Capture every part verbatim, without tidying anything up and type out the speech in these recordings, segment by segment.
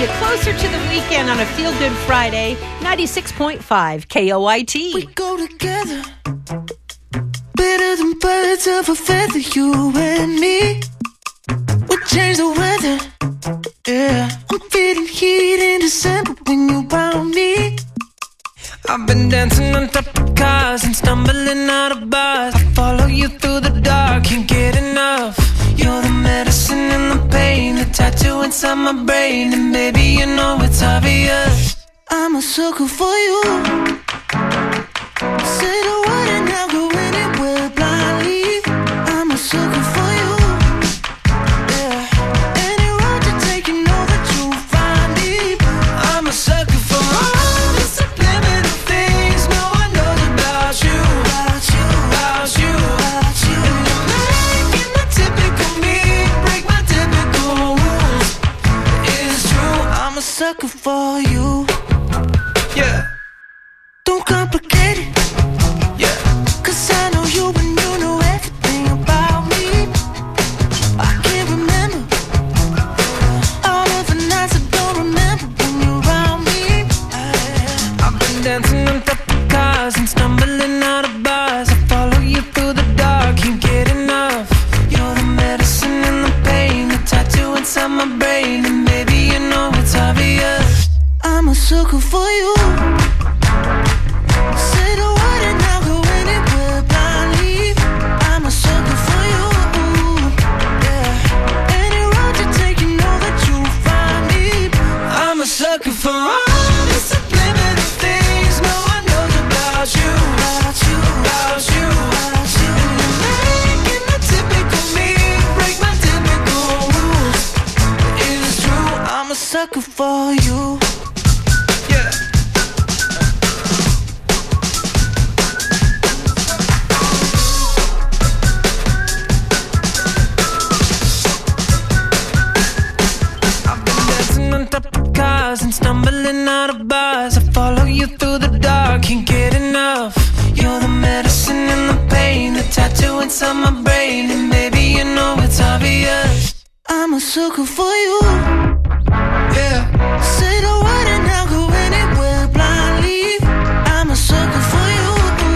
closer to the weekend on a Feel Good Friday. ninety-six point five K O I T. We go together, better than birds of a feather, you and me. We change the weather, yeah. I'm feeling heat in December when you found me. I've been dancing on top of cars and stumbling out of bars. I follow you through the dark, can't get enough. You're the medicine and the pain, the tattoo inside my brain. And baby, you know it's obvious, I'm a sucker for you. Say the word and I'll go anywhere blindly. I'm a sucker for you, yeah. Any road you take, you know that you'll find me. I'm a sucker for all the subliminal things no one knows about you, about you, about you, about you. And you're making the typical me break my typical rules. It's true, I'm a sucker for you. Yeah. Don't complicate it. Yeah. Cause I know you and you know everything about me. I can't remember all of the nights I don't remember when you're around me. I've been dancing on top of cars and stumbling out of bars. I follow you through the dark, can't get enough. You're the medicine and the pain, the tattoo inside my brain. And baby, you know it's obvious, I'm a sucker for you. Say the word and I'll go anywhere blindly. I'm a sucker for you, yeah. Any road you take, you know that you'll find me. I'm a sucker for all the subliminal things no one knows about you, about you, about you, about you. And you're making the typical me break my typical rules. It's true, I'm a sucker for you. And stumbling out of bars, I follow you through the dark, can't get enough. You're the medicine and the pain, the tattoo inside my brain. And baby, you know it's obvious, I'm a sucker for you, yeah. Say the word and I'll go anywhere blindly. I'm a sucker for you,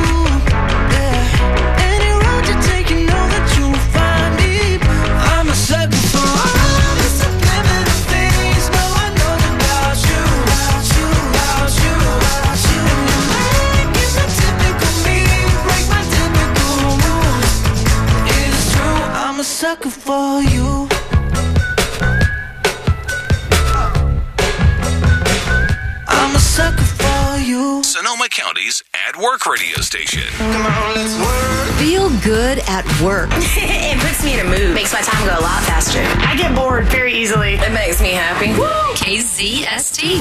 yeah. Any road you take, you know that you'll find me. I'm a sucker for all the subliminal things no one knows about you, about you, about you, about you. And you're making the typical me break my typical rules. It's true, I'm a sucker for you. I'm a sucker for you. Sonoma County's At Work radio station. Come on, let's work. Feel good at work. It puts me in a mood. Makes my time go a lot faster. I get bored very easily. It makes me happy. Woo! K Z S T.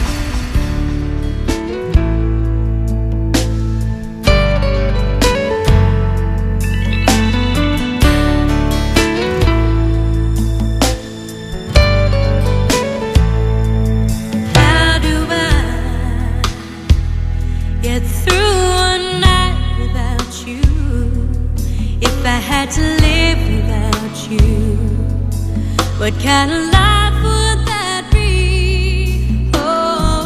How do I get through a night without you? If I had to live without you, what kind of life would that be? Oh,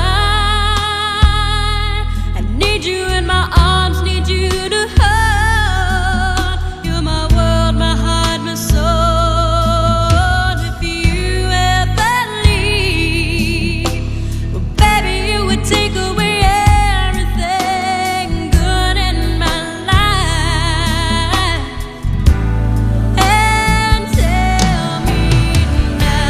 I, I need you in my arms, need you to hold. You're my world, my heart, my soul. If you ever leave, well, baby, you would take away everything good in my life. And tell me now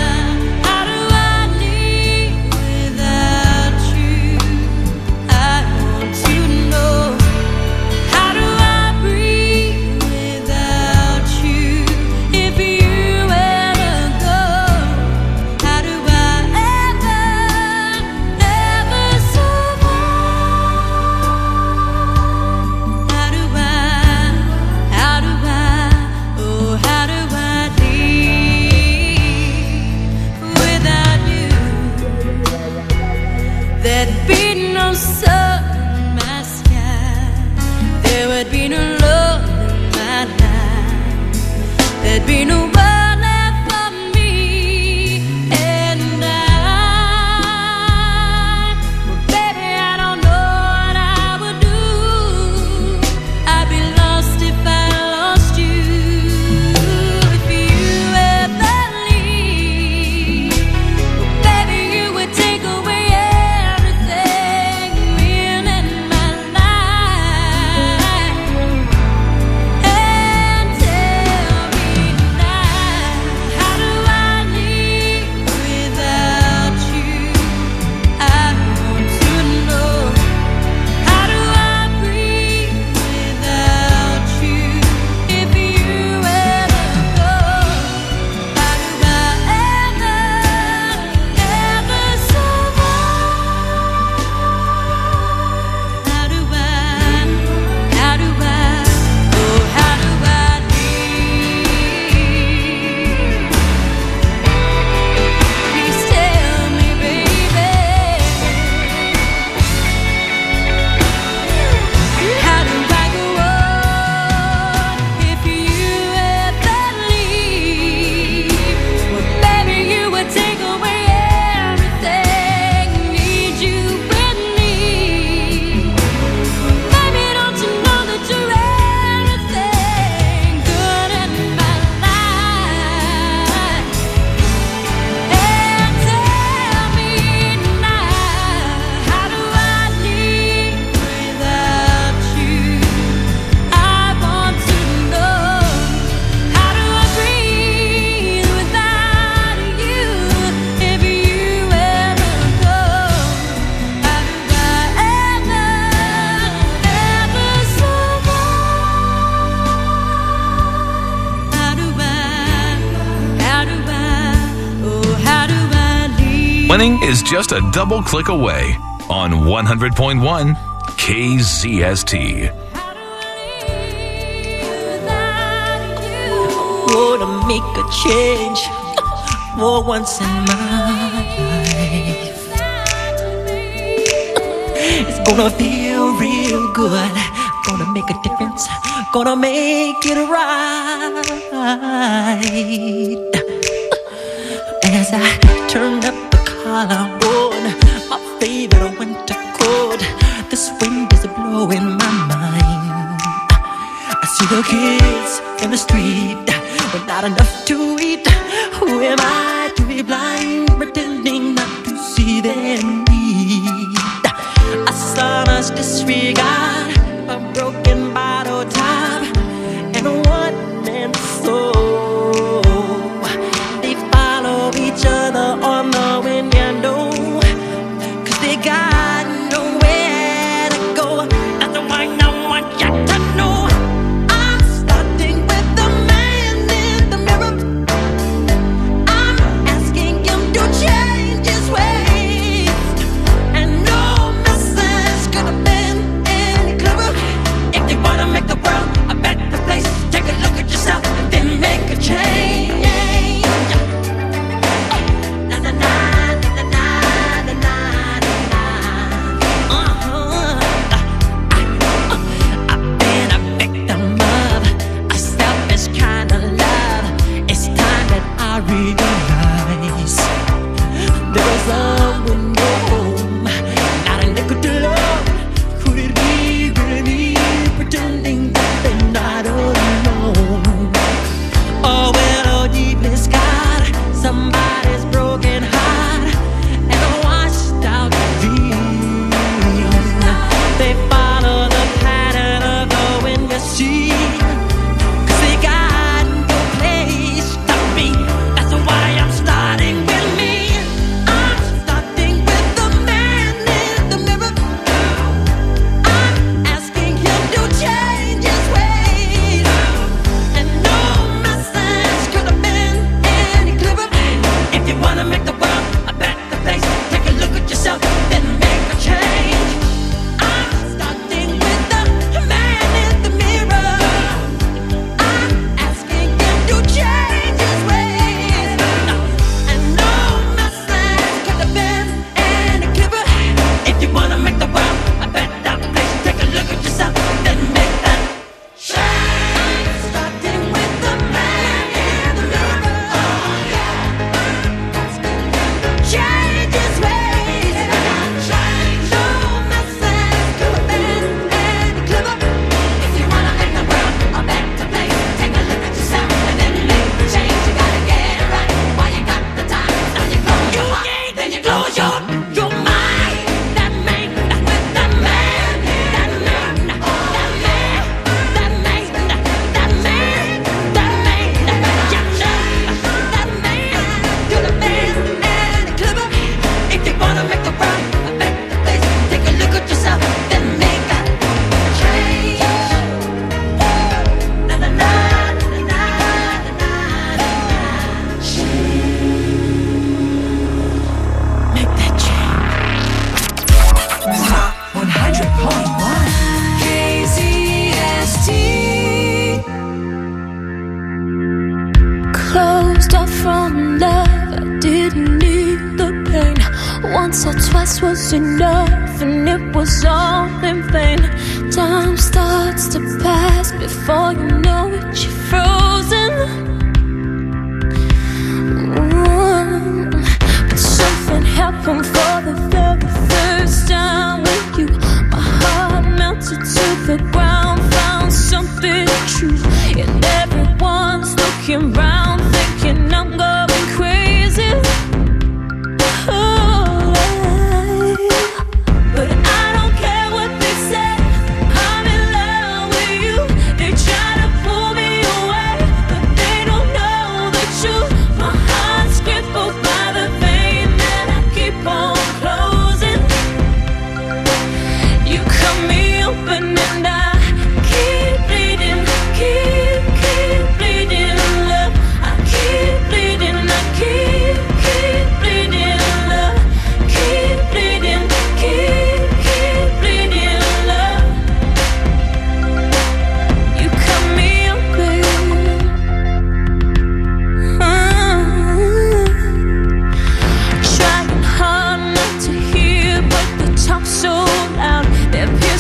Winning is just a double click away on one hundred point one K Z S T. Gonna make a change for once in my life. It's gonna feel real good. Gonna make a difference. Gonna make it right. As I turn up the collar on my favorite winter coat, this wind is blowing my mind. I see the kids in the street with not enough to eat. Who am I to be blind, pretending not to see their need? I saw us disregard a broken bottle top and a one-man soul. They follow each other on the window, cause they got nowhere to go. That's why I want you to know I'm starting with the man in the mirror. I'm asking him to change his ways, and no message could have been any clearer. If you wanna make the world a better place, take a look at yourself and then make a change. Na na na na na na na na. Uh-huh. I've been a victim of a selfish kind of love. It's time that I realize there is love with no home, not a nickel to love. Could it be really me pretending that they're not alone? Oh well, oh deeply scarred, somebody's broken heart and a washed out dream. They follow the pattern of the wind, you see, cause they got no place to be. That's why I'm starting with me. I'm starting with the man in the mirror. I'm asking him to change his ways, and no message could have been any clearer. If you wanna make the world a better place, take a look at yourself, then make a change. I'm starting with the man in the mirror. I'm asking him to change his ways, and no message could have been any clearer. If you wanna make the world a better place, take a look at yourself, then make that change. I'm starting with the man in the mirror. Change his ways, no message could have been any clearer. If you wanna make the world a better place, take a look at yourself and then make the change. You gotta get it right while you got the time. Now you close your heart, then you close your your mind. That man, that with that man, that man, that man, that man, that man, that man, that man could have been any clearer. If you wanna make the world a better place, take a look at yourself, then make that change. Na na na na na na na. Make that change. one hundred point one K Z S T. Closed off from love, I didn't need the pain. Once or twice was enough, and it was all in vain. Time starts to pass before you know it, you're frozen. Mm. But something happened for the very first time with you. My heart melted to the ground, found something true, and everyone's looking round, thinking I'm going crazy. Oh, but I don't care what they say. I'm in love with you. They try to pull me away, but they don't know the truth. My heart's crippled by the pain that I keep on closing.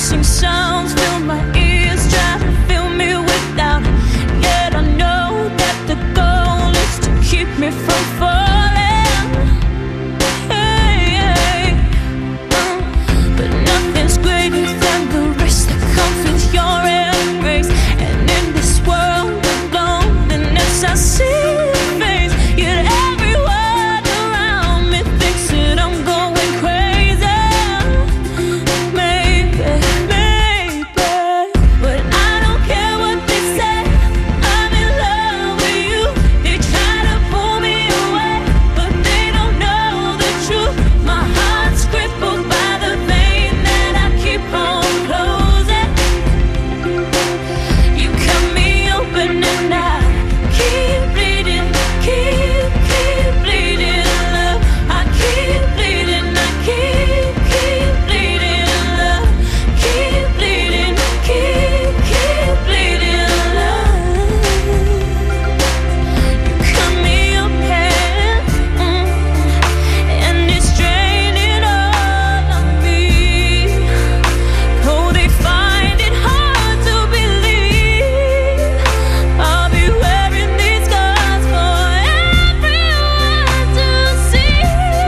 racing sounds fill my ears, try to fill me without. Yet I know that the goal is to keep me from falling. Hey, hey. Uh, but nothing's greater than the risk that comes with your embrace. And in this world of loneliness, I see your face. Yet every word around me thinks that I'm going crazy. Maybe, maybe, but I don't care what they say. I'm in love with you. They try to pull me away, but they don't know the truth. My heart's crippled by the vein that I keep on closing. You cut me open and I keep bleeding, keep, keep bleeding, love. I keep bleeding, I keep, keep bleeding, love. Keep bleeding, keep, keep bleeding, love. You cut me open, mm, and it's draining all of me. Though they find it hard to believe, I'll be wearing these scars for everyone to see.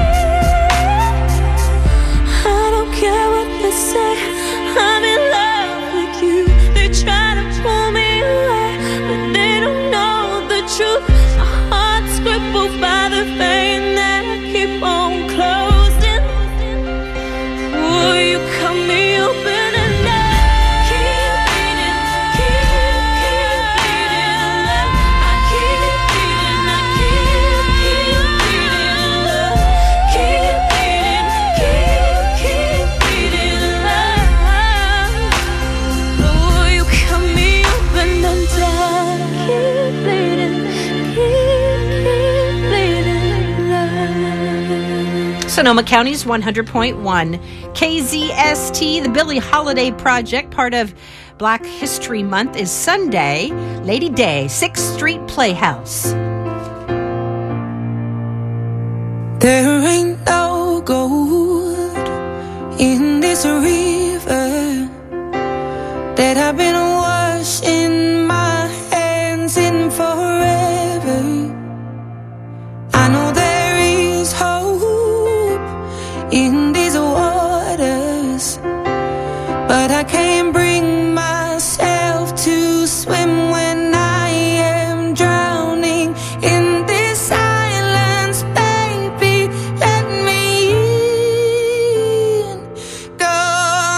I don't care what they say, I'm in love with you. They try to pull me away, but they don't know the truth. My heart's crippled by the vein that I keep on closing. Will you cut me open and I keep bleeding, keep, keep bleeding, love. I keep bleeding, I keep, keep bleeding, love. Keep bleeding, keep, keep bleeding, love. Will you cut me open and I keep bleeding, keep, keep bleeding, love. Sonoma County's one hundred point one K Z S T. The Billie Holiday Project, part of Black History Month, is Sunday, Lady Day, sixth Street Playhouse. There ain't no gold in this river that I've been washing my hands in forever. I know there is hope in these waters, but I can't bring myself to swim when I am drowning in this silence. Baby, let me in. Go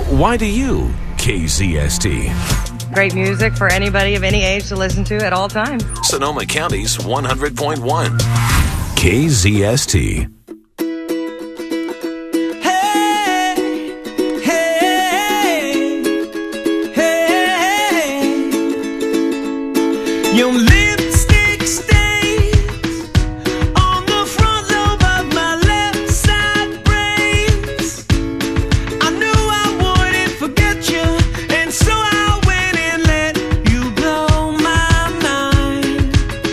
why do you K Z S T? Great music for anybody of any age to listen to at all times. Sonoma County's one hundred point one K Z S T. Your lipstick stains on the front lobe of my left side brains. I knew I wouldn't forget you, and so I went and let you blow my mind.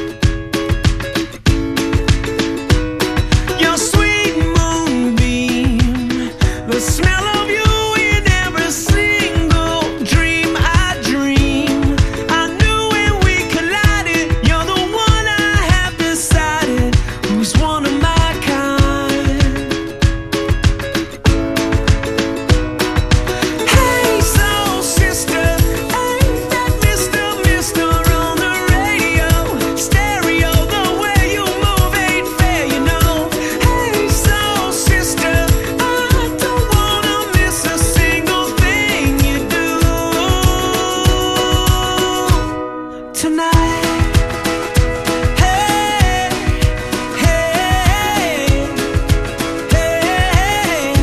Your sweet moonbeam, the smell of you in every single dream I dream. I knew when we collided, you're the one I have decided who's one of my kind. Hey, soul sister, ain't that Mister Mister on the radio? Stereo, the way you move ain't fair, you know. Hey, soul sister, I don't wanna miss a single thing you do tonight. Hey, hey, hey,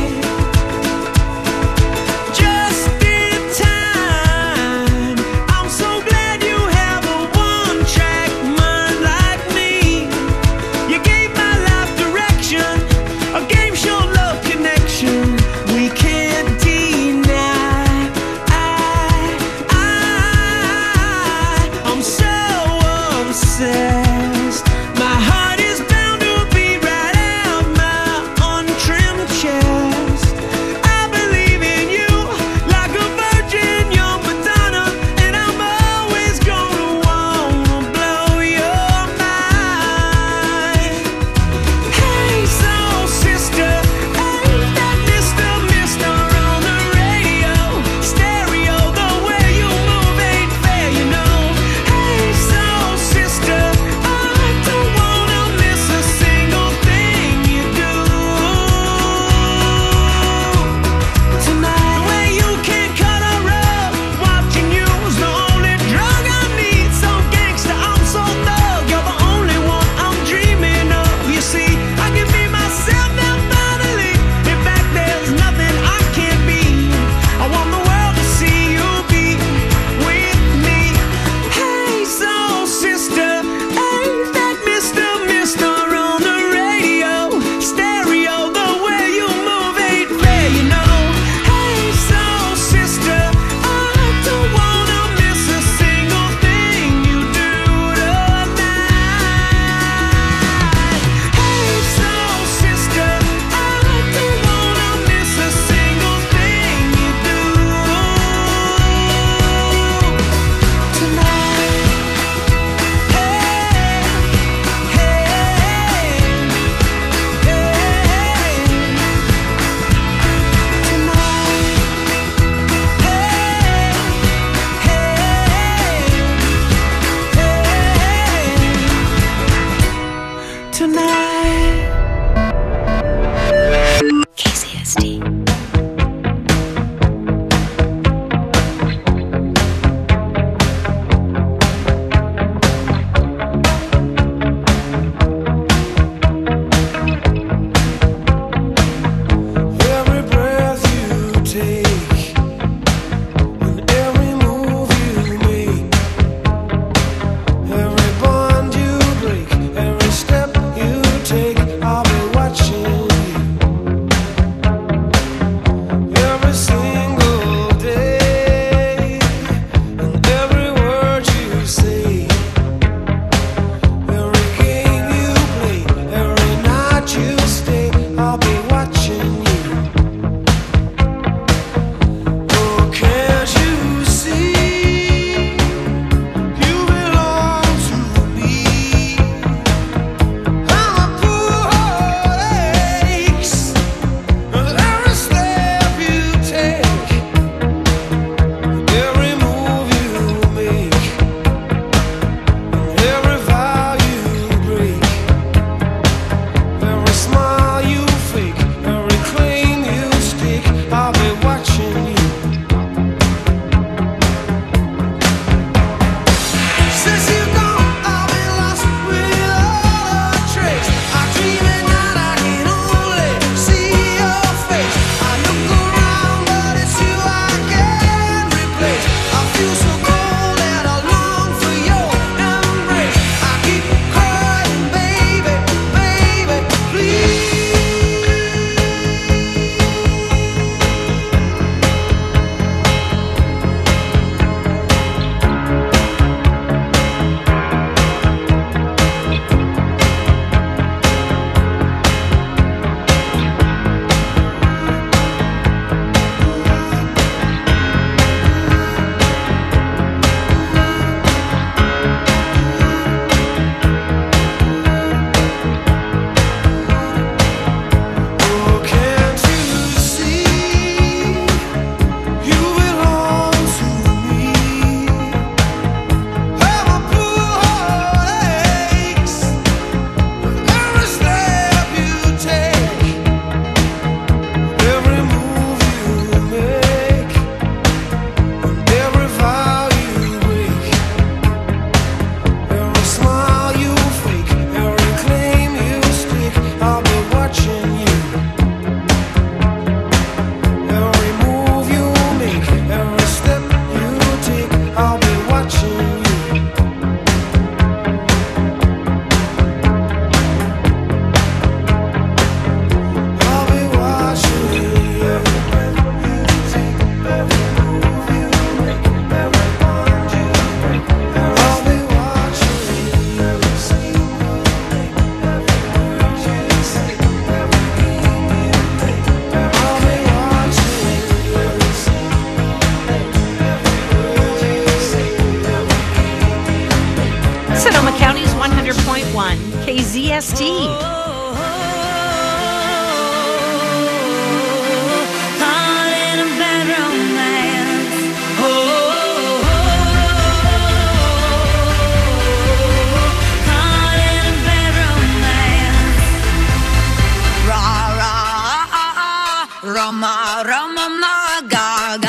just in time. I'm so glad you have a one-track mind like me. You gave my life direction, a game show love connection we can't deny. I, I, I'm so obsessed. My heart is bound to beat right out my untrimmed chest. I believe in you like a virgin, you're Madonna, and I'm always gonna wanna blow your mind. Hey, soul sister, ain't that Mister Mister on the radio? Stereo, the way you move ain't fair, you know. Hey, soul sister, I don't wanna miss a single thing you do tonight. The way you can cut a rug, watching you's the only drug I need. So gangsta, I'm so thug, you're the only one I'm dreaming of. You see, I can be myself now finally. In fact, there's nothing I can't be. I want the world to see you be with me. Hey, soul sister, ain't that Mister Mister on the radio? Stereo, the way you move ain't fair, you know. Hey, soul sister, I don't wanna miss a single thing you do tonight. Hey, soul sister, I don't wanna miss a single thing you do tonight. Hey, hey, hey, tonight. K Z S T. Every breath you take and every move you make, every bond you break, every step you take, I'll be watching you. Every single day and every word you say, every game you play, every night you stay, I'll be watching you. Oh, can't you see you belong to me? I'm a poor heart aches with every step you take, every move you make, every vow you break, every smile you fake, every close S T. Rama, Rama, ma, ga,